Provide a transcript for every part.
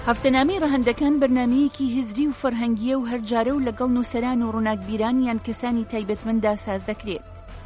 هەفتەنامەی ڕەهەندەکان بەرنامەیەکی هزری و فەرهەنگیە و هەرجارە و لەگەڵ نووسەران و ڕووناکبیران یان کەسانی تایبەتمەندا ساز دەکرێت.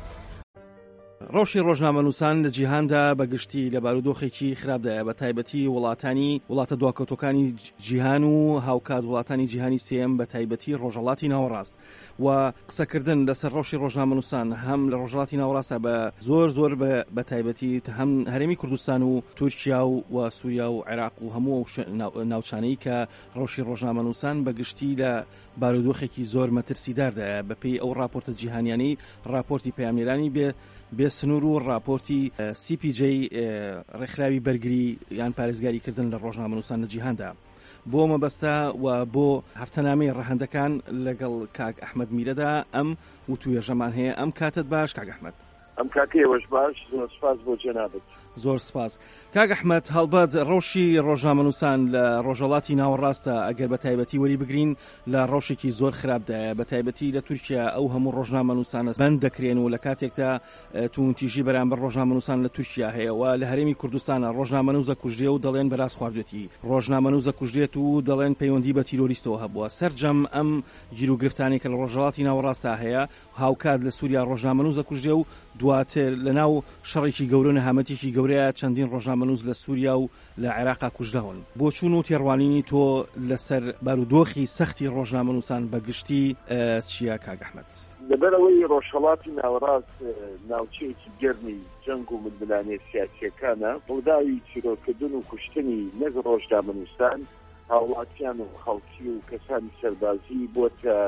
ڕۆژی ڕۆژنامەنووسان لە جیهاندا بەگشتی لە بارودۆخێکی خراپدایە، بە تایبەتی وڵاتە دواکەوتەکانی جیهان و هاوکات وڵاتانی جیهانی سێم، بە تایبەتی ڕۆژهەڵاتی ناوەڕاست. و قسەکردن لەسەر ڕۆژی ڕۆژنامەنووسان هەم لە ڕۆژهەڵاتی ناوەڕاستە بە زۆر بە تایبەتی هەم هەرێمی کوردستان و تورکیا و سووریا و عێراق و هەموو ناوچانەی کە ڕۆژی ڕۆژنامەنووسان بەگشتی لە بارودۆخێکی زۆر مەترسیداردایە. بەپێی ئەو راپۆرتە جیهانیانەی راپۆرتی پەیامنێرانی بێ سنوور و راپۆرتی CPJ ڕێکخراوی بەرگری یان پارێزگاریکردن لە ڕۆژنامەنووسان لە جیهاندا. بۆ مەبەستا و بۆ هەفتەنامەی ڕەهەندەکان لەگەڵ کاک ئەحمەد میرەدا ئەم وتوێژەمان هەیە. ئەم کاتت باش کاک ئەحمەد؟ ئەم کاتێوەش باش. زۆر سپاس بۆ جەنابەت. زۆر سپاس. کاک ئەحمەد، هەڵبەت ڕۆژی ڕۆژنامەنووسان لە ڕۆژهەڵاتی ناوەڕاستە ئەگەر بە تایبەتی وەری بگرین لە ڕۆژێکی زۆر خراپدایە، بە تایبەتی لە تورکیا ئەو هەموو ڕۆژنامەنووسانە بەند دەکرێن و لە کاتێکدا توونتیژی بەرامبەر ڕۆژنامەنووسان لە تورکیا هەیە و لە هەرێمی کوردستانە ڕۆژنامەنووسە کوژرێ و دەڵێن بەراست خواردوێتی، ڕۆژنامەنووسە کوژرێت و دەڵێن پەیوەندی بە تیرۆریستەوە هەبووە. سەرجەم ئەم گیرروگرفتانێک کە لە ڕۆژهەڵاتی ناوەڕاستە هەیە، هاوکات لە سووریا ڕۆژنامەنووسە کوژرێ و دواتر لەناو شەڕێکی گەورە نەهامەتێکی گەورەیە چەندین ڕۆژنامەنووس لە سووریا و لە عێراقا کوژراون. بۆ چوون و تێڕوانینی تۆ لەسەر بارودۆخی سەختی ڕۆژنامەنووسان بەگشتی چییە کاک ئەحمەد؟ لەبەرەوەی ڕۆژهەڵاتی ناوەڕاست ناوچەیەکی گەرمی جەنگ و ململانێ سیاسیەکانە، ڕووداوی چیرۆکردن و کوشتنی نەک ڕۆژنامەنووسان، هاوڵاتیان و خەڵکی و کەسانی سەربازی بۆتە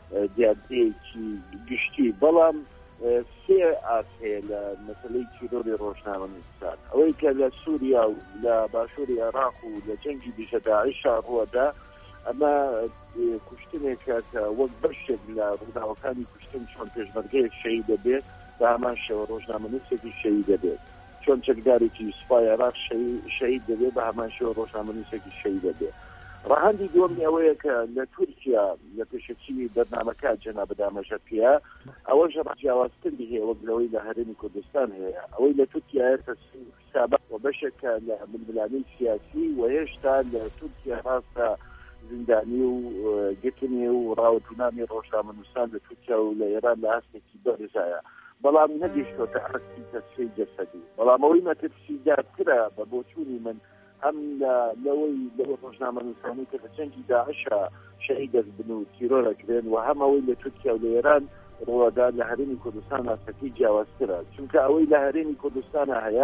دیادەیەکی گشتی. بەڵام سێ ئاس هەیە لە مەسەلەی چیرۆری ڕۆژنامەنووسان. ئەوەی کە لە سووریا و لە باشووری عێراق و لە جەنگی دیژە داعیشا ڕووەدا، ئەمە کوشتنێکە کە وەک بەشێک لە ڕووداوەکانی کوشتن چۆن پێشمەرگەیەک شەهید دەبێت، بە هەمان شێوە ڕۆژنامەنووسێکی شەهید دەبێت. چۆن چەکدارێکی سوپای عێراق شەهید دەبێت، بە هەمان شێوە ڕۆژنامەنووسێکی شەهید دەبێت. ڕەهەندی دووەمی ئەوەیە کە لە تورکیا لە پێشەچی بەرنامەکە جەناب دامەژەپیە ئەوەش ڕجیاوازتری هەیە وەک لەوەی لە هەرێمی کوردستان هەیە. ئەوەی لە تورکیا حسابات و بەشێکە لە ململانەی سیاسی و هێشتا لە تورکیا ڕاستە زیندانی و گرتنی و ڕاوەدونانی ڕۆژنامەنووسان لە تورکیا و لە ئێران لە هەستێکی بەرزایە، بەڵام نەگەیشتۆتە عەرزی تەسفیەی جەسەدی. بەڵام ئەوەی مەترسیدارترە بە بۆچوونی من هەم لەوەی ڕۆژنامەنووسانی کە لە جەنگی داعشا شەهید دەبن و تیرۆرەکرێن، و هەم ئەوەی لە تورکیا و لە ئێران ڕۆوەدا لە هەرێمی کوردستان ئاستەکەی جیاوازترە. چونکە ئەوەی لە هەرێمی کوردستانە هەیە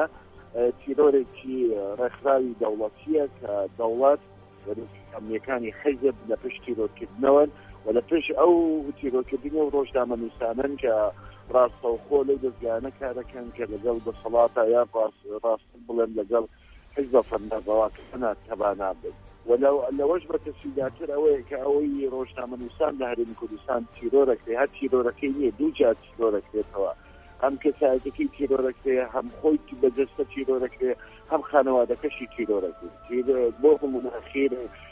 تیرۆرێکی ڕێکخراوی دەوڵەتیە کە دەوڵەت ئەمنیەکانی حیزب لە پشت تیرۆرکردنەوەن و لە پشت ئەو تیرۆرکردنی و ڕۆژنامەنووسانن کە ڕاستەوخۆ لەو دەستگانە کارەکەن کە لەگەڵ دەسەڵاتە یان ڕاستن بڵێن لەگەڵ حیزب فەرمانڕەواکەنە تەوانا بن. لەوەش بە تەسویداتر ئەوەیە کە ئەوەی ڕۆژنامەنووسان لە هەرێمی کوردستان تیرۆرەکرێ، هەر تیرۆرەکەی نییە، دوو جار تیرۆرەکرێتەوە. هەم کەسایەتەکەی تیرۆرەکرێ، هەم خۆی بەدەستە تیرۆرەکرێ، هەم خانەوادەکەشی تیرۆرەکرێت. بۆ مناخیر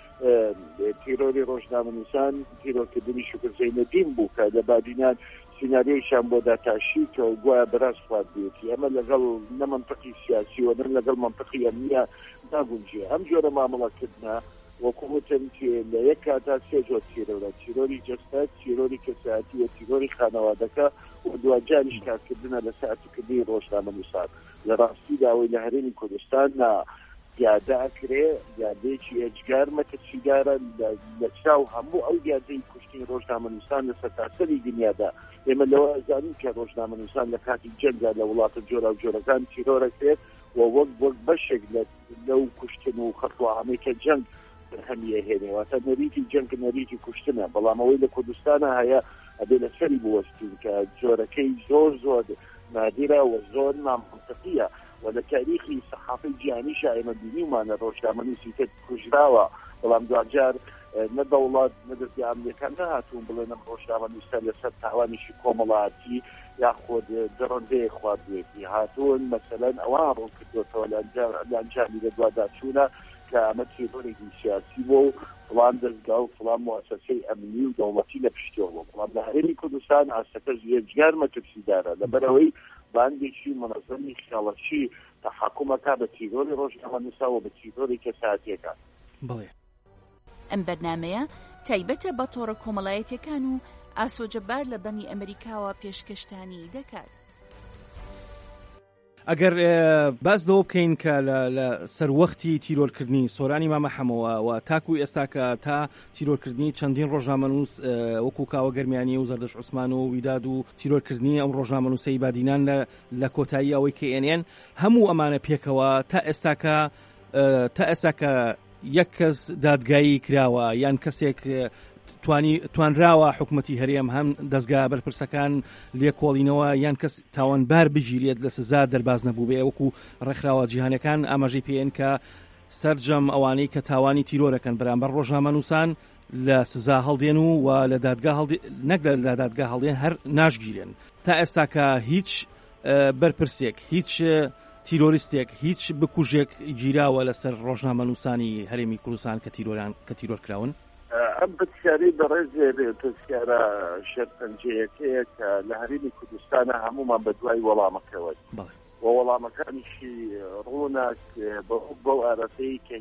تیرۆری ڕۆژنامەنووسان تیرۆرکردنی شوکر زەینەدین بوو کە لە بادینان سیناریۆیشان بۆ داتاشی کە گوایە بەراست خواردبێتی. ئەمە لەگەڵ نە منطقی سیاسی و نە لەگەڵ منطقی ئەمنیە ناگونجێ. ئەم جۆرە مامەڵەکردنە وەکووتن لە یەک کاتا سێ جۆر تیرۆرە: تیرۆری جەستەت، تیرۆری کەسایەتی و تیرۆری خانەوادەکە و دوجاریش کارکردنە لە سەعاتکردنی ڕۆژنامەنووسان. لە ڕاستیدا ئەوەی لە هەرێمی کوردستان دیادەکرێ، دیادەیەکی ئەجگار مەترسیدارە لە چاو هەموو ئەو دیادەی کوشتنی ڕۆژنامەنووسان لە سەرتاسەری دنیادا. ئێمە لەوە ئەزانین کە ڕۆژنامەنووسان لە کاتی جەنگا لە وڵاتە جۆرا و جۆرەکان تیرۆرەکرێت و وەک بەشێک لەو کوشتن و خەتوعامێکە جەنگ هەمیە هێنێواتە نەریتی جەنگ نەریتی کوشتنە. بەڵام ئەوەی لە کوردستانە هەیە ئەبێ لەسەری بوەستین کە جۆرەکەی زۆر نادیرە و زۆر نامنطقیە و لە تاریخی سەحافەی جیهانی ئێمە بینیمانە ڕۆژنامەنووسی تر کوژراوە، بەڵام دوجار نە دەوڵات نە دەستی ئەمنیەکان نەهاتوون بڵێن ئەم ڕۆژنامەنووسە لەسەر تاوانیشی کۆمەڵایەتی یاخۆت دڕندەیە خواردوێتی هاتوون. مەسەلەن ئەوە ڕوون کردوێتەوە لە ئەنجامی لە دواداچوونە کە ئەمە تیرۆرێکی سیاسی بۆ و فڵان دەستگا و فڵان موسسەسەی ئەمنی و دەوڵەتی لە پشتیەوە. بەڵام لە هەرێمی کوردستان ئاستەکە زیێجگار مەترسیدارە، لەبەرەوەی باندێکی منەظەمی خیاڵەتی تەحاکومەکە بە تیرۆری ڕۆژنامەنووسا و بە تیرۆری کەسایەتیەکان. بڵێ ئەم بەرنامەیە تایبەتە بە تۆڕە کۆمەڵایەتیەکان و ئاسۆجەبار لە بەنی ئەمریکاوە پێشکەشتانی دەکات. ئەگەر باس لەوە بکەین کە لە سەروەختی تیرۆرکردنی سۆرانی مامە حەمەوە و تاکو ئێستاکە تا تیرۆرکردنی چەندین ڕۆژنامەنووس وەکو کاوە گەرمیانی و زەردەش عوسمان و ویداد و تیرۆرکردنی ئەم ڕۆژنامەنووسەی بادینان لە کۆتایی ئەوەی KNN هەموو ئەمانە پێکەوە تا ئێستاکە یەک کەس دادگایی کراوە یان کەسێک توانراوە حکومەتی هەرێم هەم دەستگا بەرپرسەکان لێکۆڵینەوە یان کەس تاوانبار بگیرێت لە سزا دەرباز نەبوو بێ وەکو ڕێکخراوە جیهانەکان ئاماژەی پێیان کە سەرجەم ئەوانەی کە تاوانی تیرۆرەکەن بەرامبەر ڕۆژنامەنووسان لە سزا هەڵدێن و لە دادگا نەک لە دادگا هەڵدێن هەر ناشگیرێن. تا ئێستاکە هیچ بەرپرسێک هیچ تیرۆریستێک هیچ بکوژێک گیراوە لەسەر ڕۆژنامەنووسانی هەرێمی کوردستان کە تیرۆرکراون. ئەم پرسیارەی بەڕێزێ پرسیارە شەرپەنجەیەکەیە کە لە هەرێمی کوردستانە هەمومان بە دوای وەڵامەکەوە و وەڵامەکانیشی ڕووناک بەو ئارەتەی کە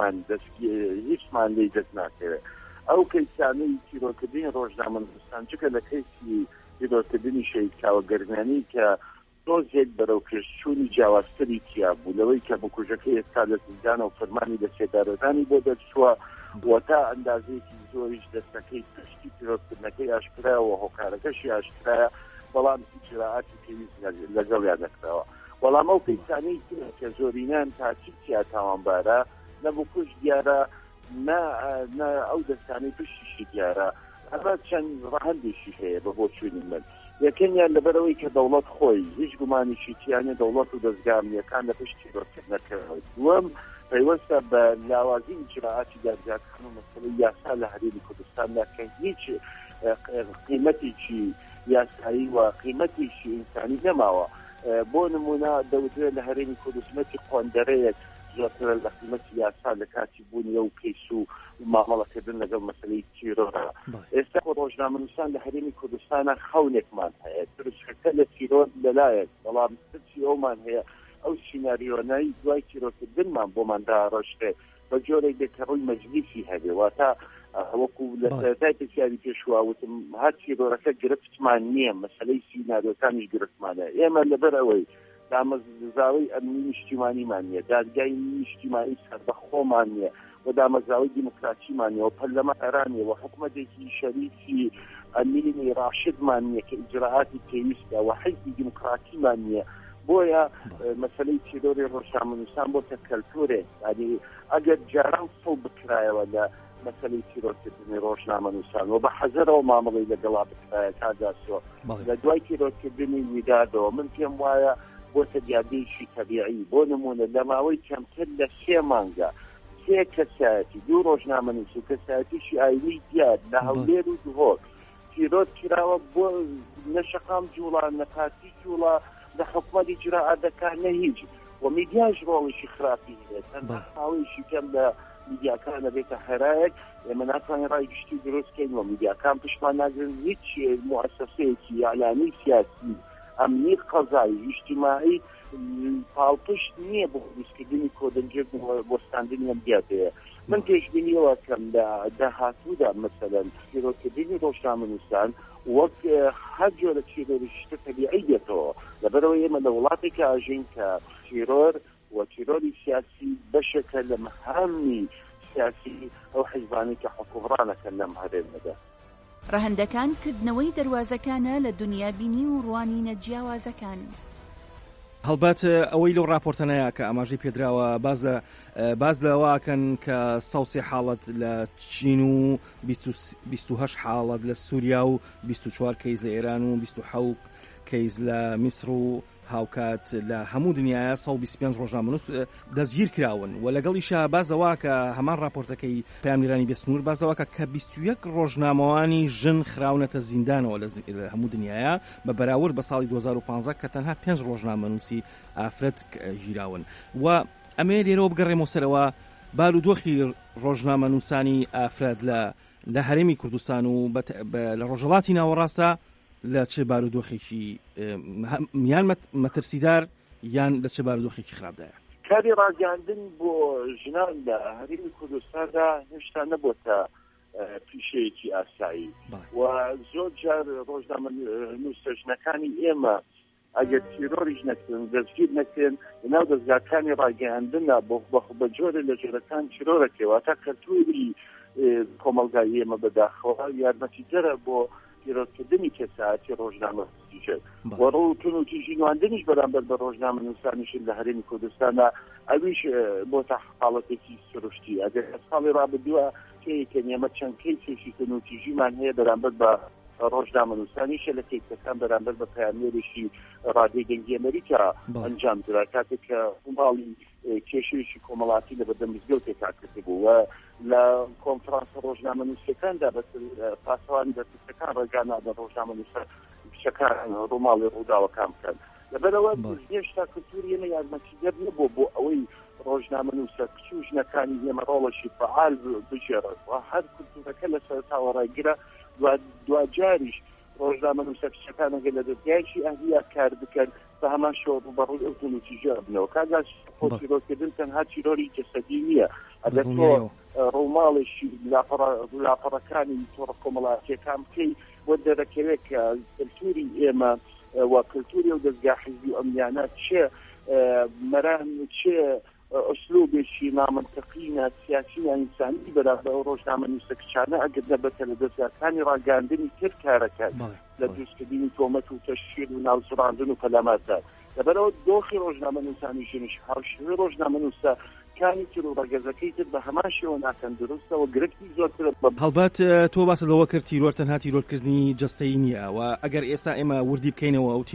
هیچمان لێی دەست ناکەوێت. ئەو کەیسانەی تیرۆرکردنی ڕۆژنامەنووسان چکە لە کەیسی تیرۆرکردنی شەید کاوە گەرمیانی کە تۆزێک بەرەو کەشتچوونی جیاوازتری تیا بوو لەوەی کە بکوژەکە ئێستا لە زیندانە و فەرمانی لە سێدارەکانی بۆ دەرچووە و تا ئەندازەیەکی زۆریش دەستەکەی پشتی تیرۆرکردنەکەی ئاشکرایەوە هۆکارەکەشی ئاشکرایە بەڵام ئیجراعاتی پێویست لەگەڵیان نەکراوە. بەڵام ئەو پەیسانەی کە زۆرینان تاچی تیا تاوانبارە نەبوو کوش دیارە نە ئەو دەستانەی پشتیشی دیارە هەر چەند ڕەهەندێکی هەیە بە بۆ چوونی من. یەکەمیان لەبەرەوەی کە دەوڵەت خۆی هیچ گومانیشی تیانە دەوڵەت و دەستگامیەکان لە پشت تیرۆرکردنەکەەوە. دووەم پەیوەستە بە لاوازی ئیجراعاتی دادگاکان و مەسەلەی یاسا لە هەرێمی کوردستاندا کە هیچ قیمەتێکی یاسایی و قیمەتێکی ئینسانی نەماوە. بۆ نمونە دەوترێت لە هەرێمی کوردستانی قۆندەرەیەک زۆرتر لە قیمەتی یاسا لە کاتی بوونی و کەیس و مامەڵەکردن لەگەڵ مەسەلەی تیرۆرە. ئێستا ڕۆژنامەنووسان لە هەرێمی کوردستانە خەونێکمان هەیە ترسەکە لە تیرۆر لەلایەک بەڵام ترسی ئەومان هەیە ئەو سیناریۆنایی دوای تیرۆرکردنمان بۆمان داڕۆشتێ بە جۆرێک بێکەڕووی مەجلیسی هەبێ واتە وەکو لە سەرەتای پرسیاری پێشواوتم هەر تیرۆرەکە گرفتمان نییە مەسەلەی سیناریۆکانیش گرفتمانە. ئێمە لەبەر ئەوەی دامەزراوەی ئەمنی نیشتیمانیمان نییە دادگای نیشتیمانی سەربەخۆمان نییە و دامەزراوەی دیموکراتیمان نییە و پەرلەمانەران نییە و حکومەتێکی شەریکی ئەمینی ڕاشدمان نییە کە ئیجراعاتی پێویستە و حیزبی دیموکراتیمان نییە. بۆیە مەسەلەی تیرۆری ڕۆژنامەنووسان بۆتە کەلتورێ یعنی ئەگەر جاران فڵ بکرایەوە لە مەسەلەی تیرۆرکردنی ڕۆژنامەنووسان و بە حەزەرەوە مامەڵەی لەگەڵا بکرایە کاگاسۆ لە دوای تیرۆرکردنی ویدادەوە من پێم وایە بۆتە دیابێکی تەبیعی. بۆ نمونە لە ماوەی کەمتر لە 3 مانگە 3 کەسایەتی 2 ڕۆژنامەنووس و کەسایەتیشی ئاینی دیار لە هەولێر و دهۆک تیرۆر کراوە بۆ نەشەقام جوڵان نەقاتی جوڵا لە حکومەتی ئیجراعاتەکان نە هیچ و میدیاش ڕۆڵێکی خراپی هەیە تەنها ماوەیەکی کەم لە میدیاکانە بێتە هەرایەک ئێمە ناتوانین ڕای گشتی دروستکەین و میدیاکان پشتمان ناگرن هیچ موسسەیەکی ئەعلامی سیاسی ئەمنی قەزایی ئیجتیماعی پاڵپشت نییە بۆ دروستکردنی کۆدەنجێک بۆستاندنی ئەم دیاتەیە. من پێشبینیەوە کەم لە داهاتوودا مەسەلەن تیرۆرکردنی ڕۆژنامەنووسان وەک هەر جۆرە تیرۆریشتە تەبیعی دێتەوە لەبەرەوەی ئێمە لە وڵاتێکە ئاژین کە تیرۆر و تیرۆری سیاسی بەشێکە لە مەهامی سیاسی ئەو حیزبانی کە حکومڕانەکەن لەم هەرێمەدا. ڕەهەندەکان کردنەوەی دەواازەکانە لە دنیا بینی و ڕوانینە جیاوازەکان. هەڵبەت ئەوەی لەو راپۆرتەنەیە کە ئاماژەی پێدراوە باز لەواکەن کە 130 حاڵەت لە چین و 28 حاڵەت لە سووریا و 24 کەیس لە ئێران و 27 کەیس لە میسر و هاوکات لە هەموو دنیاە 125 ڕۆژنامەنووس دەستگیر کراون و لەگەڵیشە بازەوە کە هەمان راپۆرتەکەی پەیامنیرانی بێسنوور بازەوە کە 21 ڕۆژنامەوانی ژن خراونەتە زیندانەوە لە هەموو دنیاە بە بەراورد بە ساڵی 2015 کە تەنها 5 ڕۆژنامەنووسی ئافرەت ژیراون و ئەمێ لێرەوە بگەڕێمەوە سەرەوە بارودۆخی ڕۆژنامەنووسانی ئافرەت لە هەرێمی کوردستان و لە ڕۆژهەڵاتی ناوەڕاستە لە چه بارودۆخێکی یان مەترسیدار یان لە چه بارودۆخێکی خراپدایە؟ کاری ڕاگەاندن بۆ ژنان لە هەرێمی کوردستاندا هێشتا نەبووە پیشەیەکی ئاسایی و زۆر جار ڕۆژنامە نووسەژنەکانی ئێمە ئەگەر تیرۆریش نەکردن دەستگیر نەکردن لەناو دەستگاکانی ڕاگەاندنە بە جۆرە لە جۆرەکان تیرۆرەکەوە تا کەلتوری کۆمەلگای ئێمە بەداخەوە یارمەتیدەرە بۆ تیرۆرکردنی کەسایەتی ڕۆژنامە نووسیجێت و ڕۆتون و تیژینواندنیش بەرامبەر بە ڕۆژنامە نووسانیشن لە هەرێمی کوردستانە ئەویش بۆ تا حاڵەتێکی سروشتی ئەگەر ساڵی ڕابردووە کە ئێمە چەند کەیسێکی تیژیمان هەیە بەرامبەر بە ڕۆژنامە نووسانیشە لە کەیسەکان بەرامبەر بە پەیامێرێکی ڕادیۆی دەنگی ئەمریکا ئەنجام درا کاتێک کە باڵی کێشەیەکی کۆمەڵاتی لە بەردەم مزگەوتێکا کردبوو و لە کۆنفرانسە ڕۆژنامە نووسەکاندا بە پاسەوانی دەرفەتەکان ڕێگانا بە ڕۆژنامە نووسە کچەکان ڕۆماڵی ڕووداوەکان بکەن لەبەرەوە هێشتا کەلتوری ئێمە یارمەتیدەر نەبوو بۆ ئەوەی ڕۆژنامە نووسە کچ و ژنەکانی ئێمە ڕۆڵەشی فعال بژێڕێت و هەر کەلتورەکە لە سەرتاوە ڕێگرە دوجاریش ڕۆژنامە نووسە کچەکان ئەگەر لە دەستگایەکی ئەهلیە کار بکەن بە هەمان شێوە ڕوبەڕووی ئەو تیژە بنەوە کاگاز تیرۆرکردن تەنها تیرۆری جەسەدی نییە ئەگەر تۆ ڕووماڵێکی لاپەڕەکانی تۆڕە کۆمەڵاتیەکان بکەی وە دەرەکەوێت کە کەلتوری ئێمە و کەلتوری و دەستگا حیزبی و ئەمنیانە چێ مەران چێ ئەسلوبێکی نامەنتەقینە سیاسی و ئینسانی بەرامبەر ئەو ڕۆژنامە نووسە کچانە ئەگەر نەبێتە لە دەستگاکانی ڕاگەاندنی تر کارەکەن لە دروستکردنی تۆمەت و تەشکیل و ناوزڕاندن و پەلاماتدار لەبەرەوە دۆخی ڕۆژنامە نووسانیژنیش هاوشێوەی ڕۆژنامە نووسە کانی تر و ڕەگەزەکەی تر بە هەمان شێوە ناکەن دروستەوە گرفتی زۆرتر هەڵبەت تۆ باس لەوە کرد تیرۆر تەنها تیرۆرکردنی جەستەیی نییە و ئەگەر ئێستا ئێمە وردی بکەینەوە ئەو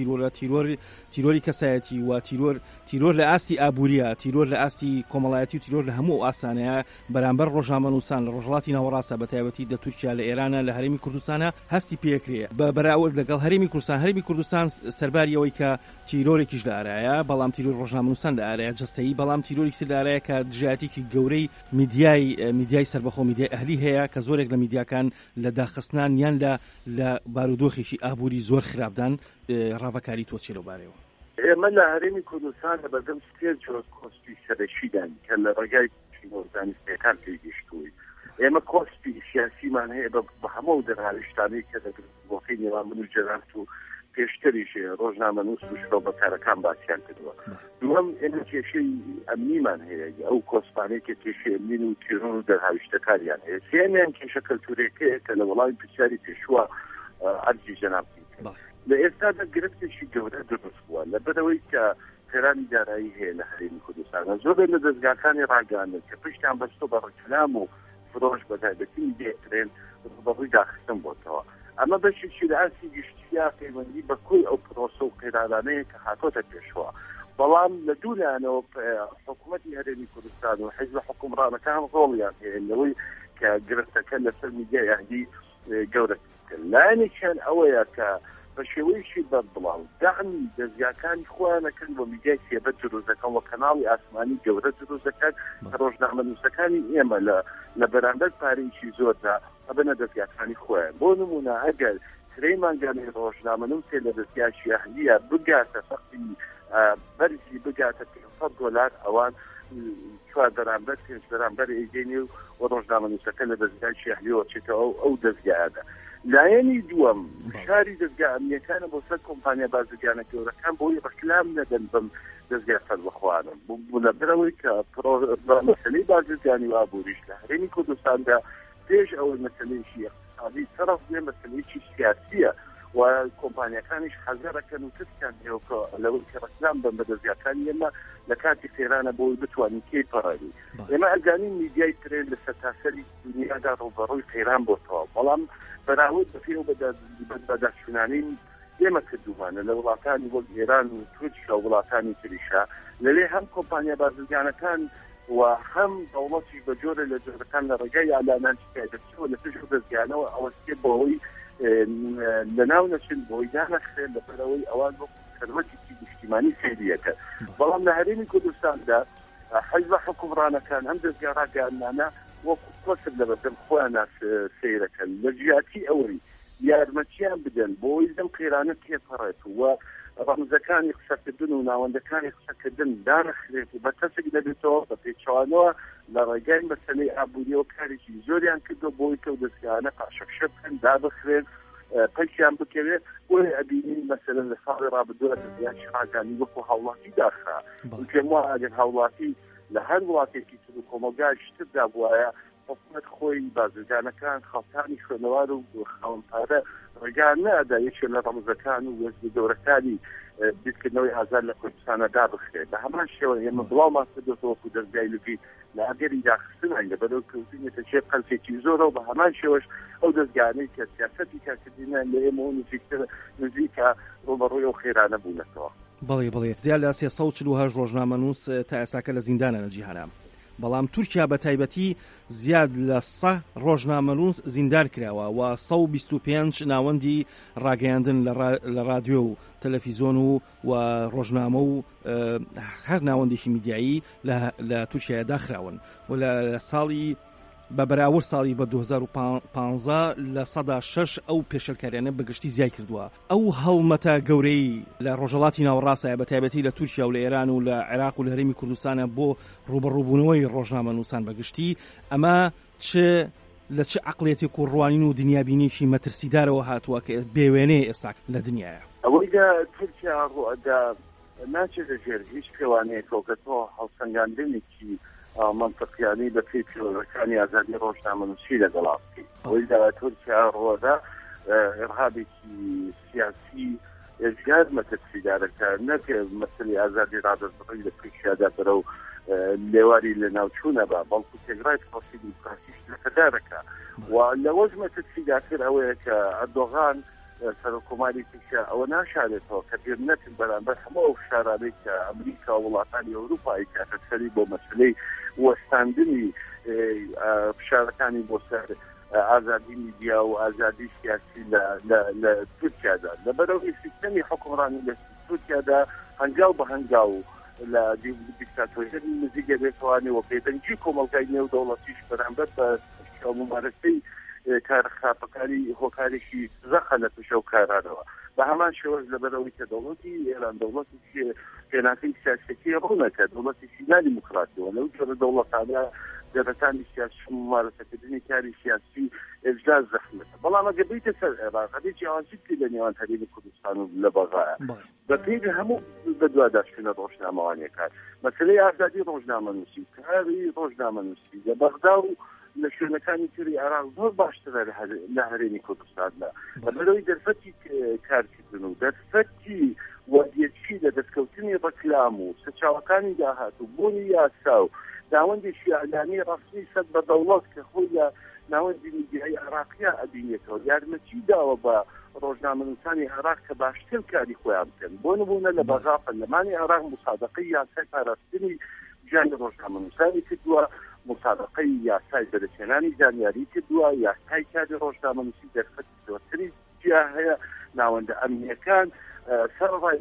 تیرۆری کەسایەتی و تیرۆر لە ئاستی ئابووریە تیرۆر لە ئاستی کۆمەڵایەتی و تیرۆر لە هەموو ئاسانەیە بەرامبەر ڕۆژنامە نووسان لە ڕۆژهەڵاتی ناوەڕاستە بەتایبەتی لە تورکیا لە ئێرانە لە هەرێمی کوردستانە هەستی پێکرێ بە بەراورد لەگەڵ هەرێمی کوردستان سەرباری ئەوەی کە تیرۆرێکیش لە ئارایە بەڵام تیرۆر ڕۆژنامە نووسان لە ئارایە جەستەیی بەڵام تیرۆرێکی لە ئارایە کە دژایەتێکی گەورەی میدیای سربەخۆ میدیای ئەهلی هەیە کە زۆرێک لە میدیاکان لە داخستنان یان لە بارودۆخێکی ئابووری زۆر خراپدان ڕاوەکاری تۆ چێ لەو بارەوە ئێمە لە هەرێمی کوردستان لە بەردەم سێ جۆر کۆسپی سەرەکیدان کە لە ڕێگای زانستیەکان پێگەشتووی ئێمە کۆسپی سیاسیمان هەیە بە هەموو دەرهاویشتانەی کە دەگرێت نێوان من و جەرات و پێشتریش ڕۆژنامە نووس و شڕۆ بەکارەکان باسییان کردووە دووەم ئێمە کێشەی ئەمنیمان هەیە ئەو کۆسپانەی کە کێشەی ئەمنین و تیرۆر و دەرهاویشتەکانیان هەیە سێمیان کێشە کەلتورێکەیە کە لە وەڵامی پرسیاری پێشووە ئەرجی جەناب لە ئێستادا گرفتێکی گەورە دروست بووە لەبەرەوەی کە خێرانی دارایی هەیە لە هەرێمی کوردستانە زۆر لە دەستگاکانی ڕاگەاندن کە پشتیان بەستۆ بە ڕکلام و فرۆش بەتایبەتی دێترێن بەڕووی داخستن بۆتەوە ئەمە بەشێکی لە ئاسی گشتیا پەیوەندی بە کوی ئەو پرۆسە و قێرانانەیە کە هاتۆتە پێشوە بەڵام لە دوولانەوە حکوومەتی هەرێمی کوردستان و حیزب حکومڕانەکان ڕۆڵیان هەیە لەوەی کە گرفتەکە لەسەر میدیای ئەهلی گەورە لایەنێکیان ئەوەیە کە بە شێوەیەکی بەربڵاو داعمی دەستگاکانی خۆیانەکەن بۆ میدیای سێبەت دروستەکەن و کەناڵی ئاسمانی گەورە دروستەکەن کە ڕۆژنامە نووسەکانی ئێمە لە بەرامبەر پارەیەکی زۆردا ئەبنە دەستگاکانی خۆیان بۆ نمونە ئەگەر کرێی مانگانەی ڕۆژنامە نووسێ لە دەستگاکی ئەهلیە بگاتە سەقفی بەرزی بگاتە $500 ئەوان چوار بەرامبەر پێنج بەرامبەر ئەیدێنێ و ڕۆژنامە نووسەکە لە دەستگاکی ئەهلیەوە چێتەوە ئەو دەستگایەدا لایەنی دووەم شاری دەستگا ئەمنیەکانە بۆ سەر کۆمپانیا بازرگانە گەورەکان بۆی ڕکلام نەدەن بەم دەستگا سەربەخۆوانن بوو لەبەرەوەی کە مەسەلەی بازرگانی و ئابووریش لە هەرێمی کوردستاندا پێش ئەوەی مەسەلەیەکی اقتصادی سەرف بێ مەسەلەیەکی سیاسیە و کۆمپانیەکانیش حەزەرەکەن و تسکان هێوکە لەوەی کە ڕکلام بن بە دەستگاکانی ئێمە لە کاتی خێرانە بۆی بتوانین کێی پەڕێنی ئێمە ئەزانین میدیای ترێن لە سەرتاسەری دنیادا ڕوبەڕووی خێران بۆتەوە بەڵام بەراورد بەپێ و بەدەستشونانین ئێمە کردومانە لە وڵاتانی وەک ئێران و تورکیا و وڵاتانی تریشا لەوێ هەم کۆمپانیا بازرگانەکان و هەم دەوڵەتیش بە جۆرە لە جۆرەکان لە ڕێگای ئالانانتی پێدەچوە لە پێش دەستگانەوە ئەوەستێ بەوەی لە ناو نەچن بۆی دانەخرێن لەبەرەوەی ئەوان بۆ سەروەتێکی نیشتیمانی سێریەکە بەڵام لە هەرێمی کوردستاندا حیزب حکومڕانەکان هەم دەستگا ڕاگەاندانە وەکو کۆسب لە بەردەم خۆیان سەیرەکەن لە جیاتی ئەوەی یارمەتیان بدەن بۆی دەم قێرانە تێپەڕێت و ڕەمزەکانی قسەکردن و ناوەندەکانی قسەکردن دانەخرێت و بە کەسێک دەبێتەوە بە پێچوانەوە لە ڕێگای مەسەلەی ئابووریەوە کارێکی زۆریان کردو بۆی کە و دەستگاانە قاشەکشە بکەن دابخرێت پەیشیان بکەوێت بۆی ئەبینی مەسەلەن لە ساڵی ڕابردووە دەستگای شراگانی وەکو هاوڵاتی داخرا پێم وایە ئەگەر هاوڵاتی لە هەر وڵاتێکی تر و کۆمەلگای شتردا بوایە حکومەت خۆی بازرگانەکان خەڵکانی خوێنەوار و خاوەنپارە ڕێگان نەدا یەکێ لە ڕەمزەکان و وەزنی گەورەکانی بیرکردنەوەی ئازار لە کوردستانە دابخرێت بە هەمان شێوە ئێمە بڵاومان کردوەوە وەکو دەستگای لوبی لە ئەگەری داخستنان لە بەرەو کەوتنێتە چێ قەلسێکی زۆرە و بە هەمان شێوەش ئەو دەستگانەی کە سیاسەتی کارکردینیان لە ئێمە و نزیکە ڕۆبەڕۆی ئەو خێرانە بوونەتەوە. بەڵێ زیاد لە 348 ڕۆژنامەنووس تا ئێساکە لە زیندانە لە جیهانە، بەڵام تورکیا بە تایبەتی زیاد لە 100 ڕۆژنامەنووس زیندار کراوە و 125 ناوەندی ڕاگەیاندن لە رادیۆ و تەلەڤیزۆن و ڕۆژنامە و هەر ناوەندێکی میدیایی لە تورکیا داخراون و لە ساڵی بە بەراورد ساڵی بە 2015 لە 106 ئەو پێشەرکاریانە بەگشتی زیای کردووە. ئەو هەڵمەتە گەورەی لە ڕۆژهەڵاتی ناوەڕاستە بە تایبەتی لە تورکیا و لە ئێران و لە عێراق و لە هەرێمی کوردستانە بۆ ڕوبەڕووبوونەوەی ڕۆژنامەنووسان بەگشتی ئەمە لە چه عەقڵێتێک و ڕوانین و دنیابینێکی مەترسیدارەوە هاتووە کە بێوێنەیە ئێستا لە دنیاە. ئەوەی کە تورکیا ڕوئەدا ناچێت لەژێر هیچ کێوانەیەکەوە کە تۆ هەڵسەنگاندنێکی منطقیانی بە پێی پیرۆزەکانی ئازادی ڕۆژنامەنووسی لەگەڵاتی ئەوەی دا تورکیا ڕوەدا ئێرهابێکی سیاسی ئێجگار مەترسیدارەکە نەک مەسەلەی ئازادی ڕادەربڕی لە تورکیادا بەرەو لێواری لە ناوچوونە بە بەڵکو تێگرای پرۆسی دیموکراسیش لەکەدارەکە و لەوەش مەترسیدارتر ئەوەیە کە ئەردۆغان سەرۆکۆماری تورکیا ئەوە ناشارێتەوە کە بیر نەکرد بەرامبەر هەموو ئەو شارانەی کە ئەمریکا و وڵاتانی ئەوروپای کاتە سەری بۆ مەسلەی وەستاندنی فشارەکانی بۆ سەر ئازادی میدیا و ئازادی سیاسی لە تورکیادا لەبەرەوەی سیستەمی حکومڕانی لە تورکیادا هەنگاو بە هەنگاو لە دیکتاتۆریەتی نزیکە بێتوانێت و پێدەنگی کۆمەلگای نێودەوڵەتیش بەرامبەر بە ممارەسەی کار خراپەکاری هۆکارێکی زەخە لە پشە و کارانەوە بە هەمان شێوەش لەبەرەوەی کە دەوڵەتی ئێران دەوڵەتی پێناکەی سیاسەتی ڕوونەکە دەوڵەتی سینای دیموکراتیەوە لەو جۆرە دەوڵەتانە دەرەکانی سیاسی ممارەسەکردنی کاری سیاسی ئێجگار زەخمەتە بەڵام ئەگەر بریتە سەر عێراق هەرێکی جیاوازی لە نێوان هەرێمی کوردستان و لە بەغایە بە پێی هەموو بەدواداشتنە ڕۆژنامەوانیەکان مەسەلەی ئازادی ڕۆژنامەنووسی کاری ڕۆژنامەنووسی لە بەغدا و لە شوێنەکانی تری عێراق زۆر باشترە لە هەرێمی کوردستاندا لەبەرەوەی دەرفەتی کارکردن و دەرفەتی وەدیەتی لە دەستکەوتنی ڕەکلام و سەرچاوەکانی داهات و بوونی یاسا و ناوەندێکی ئەعلانی ڕەسمی سەد بە دەوڵەت کە خۆی لە ناوەندی میدیای عێراقیە ئەبینێتەوە یارمەتی داوە بە ڕۆژنامەنووسانی عێراق کە باشتر کاری خۆیان بکەن بۆ نمونە لە بەغا پەرلەمانی عێراق مسابقەی یاسای پاراستنی گیانی ڕۆژنامەنووسانی کردووە مسابقەی یاسای بەرهەهێنانی زانیاری کردووە یاسای کاری ڕۆژنامەنووسی دەرفەتی زۆرتری جیا هەیە ناوەندە ئەمنیەکان سەرڕای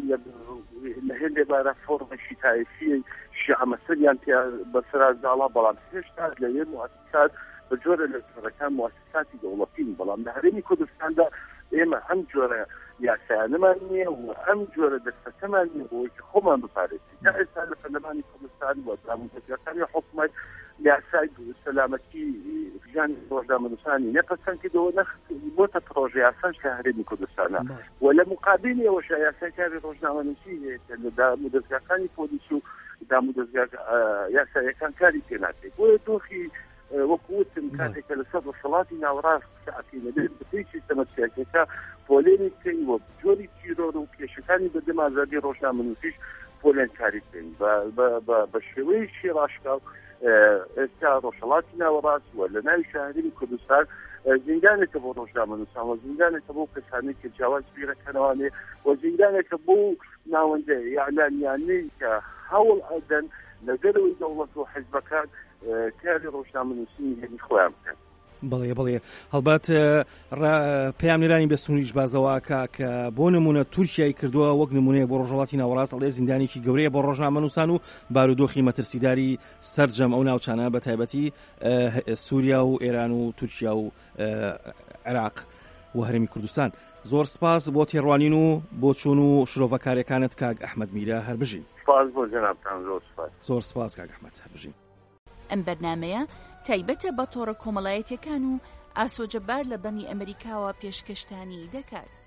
لە هێندێ بارە فۆرمەشی تایفی شیعەمەسەریان بەسەرازاڵا بەڵام هێشتا لەوێ موسسات بە جۆرە لە جۆرەکان موسساتی دەوڵەتین بەڵام لە هەرێمی کوردستاندا ئێمە ئەم جۆرە یاسایانەمان نییە و ئەم جۆرە دەستەکەمان نییە بۆی کە خۆمان بپارێزین تا ئێستا لە پەرلەمانی کوردستان و داموزەکانی حکومەت یاسای سەلامەتی ژیانی ڕۆژنامەنووسانی نەپەسەند کردەوە بۆتە پرۆژە یاساش لە هەرێمی کوردستانە و لە مقابلی ئەوەش یاسای کاری ڕۆژنامەنووسی هەیە لە دامودەزگاکانی پۆلیس و دامودەزگا یاسایەکان کاری پێ ناکرێت بۆیە دۆخی وەکوتم کاتێکە لە سەر ڕۆژهەڵاتی ناوەڕاست قسەعەتی لەبێت بەپێی سیستەمە سیاسیەکە پۆلێنی بکەین وە جۆری تیرۆر و کێشەکانی بەدەم ئازادی ڕۆژنامەنووسیش پۆلێن کاری بکەین بە شێوەیەکی ڕاشکاو ئێستا ڕۆژهەڵاتی ناوەڕاست وە لە ناوی شاری کوردستان زیندانێکە بۆ ڕۆژنامەنووسان و زیندانێکە بۆ کەسانی کە جیاواز بیرەکەنەوانێ و زیندانێکە بۆ ناوەندە یاعلانیانەی کە هەوڵ ئەدەن لەگەرەوەی دەوڵەت و حیزبەکان کاری ڕۆژنامەنووسی هێنی خۆیان بکەن. بەڵێ هەڵبات پەیامنێرانی بەستونیش بازەوەکە کە بۆ نمونە تورکیای کردووە وەک نمونەیە بۆ ڕۆژهەڵاتی ناوەڕاست ئەڵێ زیندانێکی گەورەیە بۆ ڕۆژنامەنووسان و بارودۆخی مەترسیداری سەرجەم ئەو ناوچانە بە تایبەتی سووریا و ئێران و تورکیا و عێراق و هەرێمی کوردستان زۆر سپاس بۆ تێڕوانین و بۆ چوون و شرۆڤەکاریەکانت کاک ئەحمەد میرە هەربژین. سپاس بۆ جەنابتان، زۆر سپاس. زۆر سپاس کاک ئەحمەد هەربژین. ئەم بەرنامەیە تایبەتە بە تۆڕە کۆمەڵایەتیەکان و ئاسۆجەبار لە دەمی ئەمریکاوە پێشکەشتانی دەکات.